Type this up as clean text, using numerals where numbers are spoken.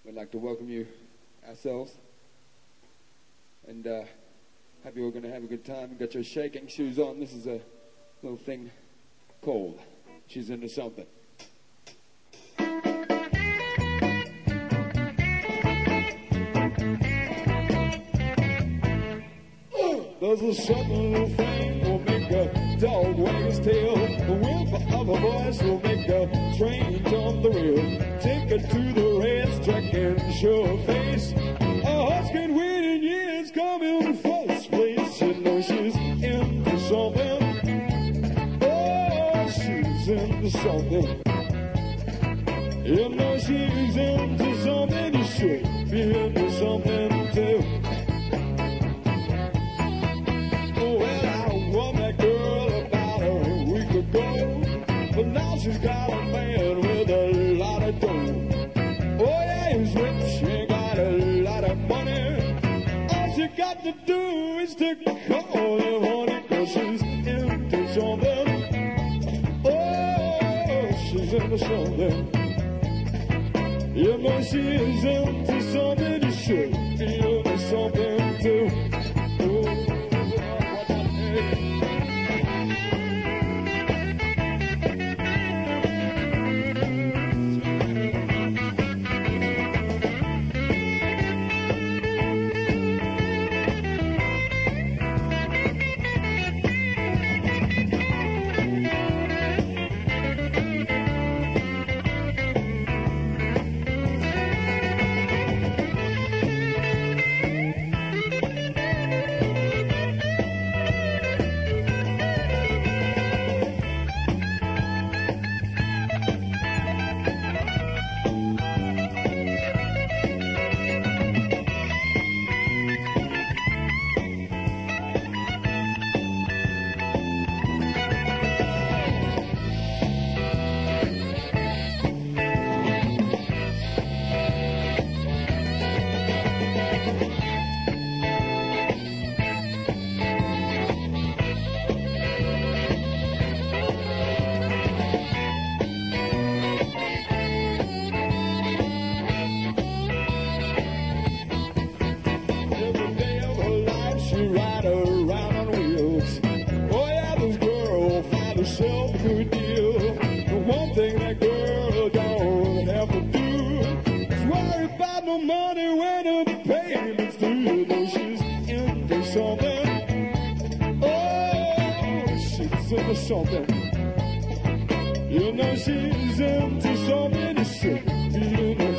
We'd like to welcome you ourselves. And happy we're going to have a good time. You got your shaking shoes on. This is a little thing called She's Into Something. There's a certain little thing will make a dog wag his tail. The whimper of a voice will make a train jump the rail. Take her to the racetrack and show her face. A horse can win in years, come in first place. You know she's into something. Oh, she's into something. You know she's into something. You should be into something too. But now she's got a man with a lot of dough. Oh yeah, he's rich, he got a lot of money. All she got to do is to call him honey, 'cause she's into something. Oh, she's into something. You know she's into something. You should be into something too. Oh. Something. You know she's into something. You should be into